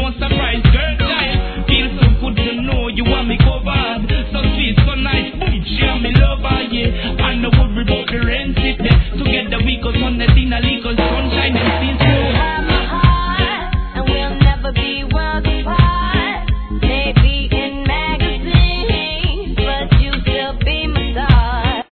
no surprise, girl time. Feel so good to know you want me covered. So sweet, so nice, boom, she and me lover, yeah. I know worry about the rent, sit there. Together we go on the dinner, legal sunshine and scenes.